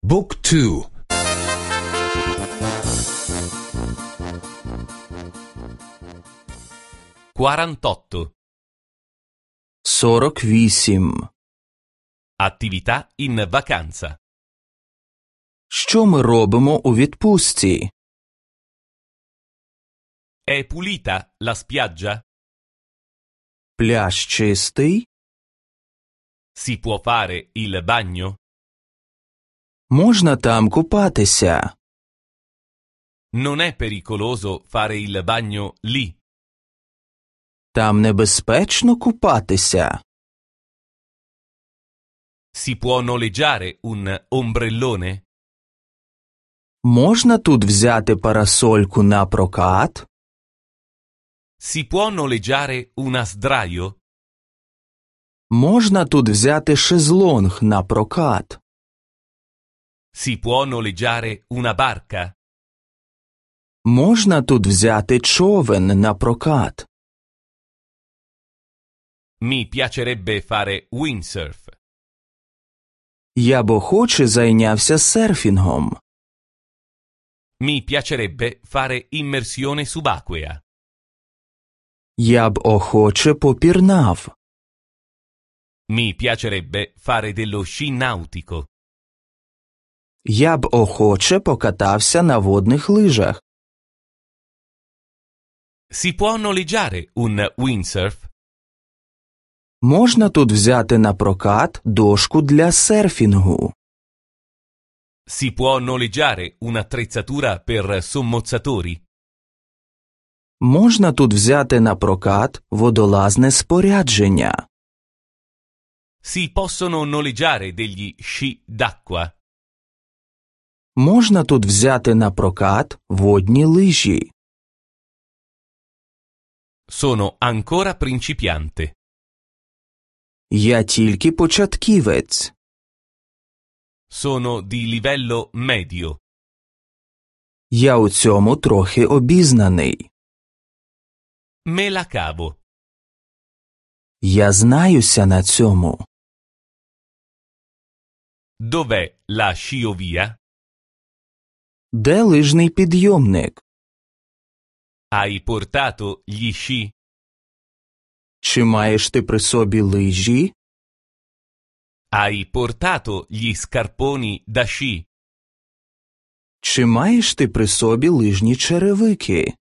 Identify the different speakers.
Speaker 1: Book 2.
Speaker 2: 48.
Speaker 3: 48.
Speaker 2: Attività in vacanza.
Speaker 3: Що ми робимо у відпустці?
Speaker 2: È pulita la spiaggia?
Speaker 3: Пляж чистий?
Speaker 2: Si può fare il bagno?
Speaker 3: Можна там купатися?
Speaker 2: Non è pericoloso fare il bagno lì?
Speaker 3: Там небезпечно купатися?
Speaker 2: Si può noleggiare un ombrellone?
Speaker 3: Можна тут взяти парасольку на прокат?
Speaker 2: Si può noleggiare una sdraio?
Speaker 3: Можна тут взяти шезлонг на прокат?
Speaker 2: Si può noleggiare una barca?
Speaker 3: Можна тут взяти човен на прокат?
Speaker 2: Mi piacerebbe fare windsurf.
Speaker 3: Я б охоче зайнявся серфінгом.
Speaker 2: Mi piacerebbe fare immersione subacquea.
Speaker 3: Я б охоче попірнав.
Speaker 2: Mi piacerebbe fare dello sci nautico.
Speaker 3: Я б охоче покатався на водних лижах.
Speaker 2: Si può noleggiare un windsurf?
Speaker 3: Можна тут взяти на прокат дошку для серфінгу.
Speaker 2: Si può noleggiare un'attrezzatura per sommozzatori?
Speaker 3: Можна тут взяти на прокат водолазне спорядження.
Speaker 2: Si possono noleggiare degli sci d'acqua?
Speaker 3: Можна тут взяти на прокат водні лижі.
Speaker 2: Sono ancora principiante.
Speaker 3: Я тільки початківець.
Speaker 2: Sono di livello medio.
Speaker 3: Я у цьому трохи обізнаний.
Speaker 2: Me la cavo.
Speaker 3: Я знаюся на цьому.
Speaker 2: Dov'è la sciovia?
Speaker 3: Де лижний підйомник?
Speaker 2: Hai portato gli sci?
Speaker 3: Чи маєш ти при собі лижі?
Speaker 2: Hai portato gli scarponi da sci?
Speaker 3: Чи маєш ти при собі лижні черевики?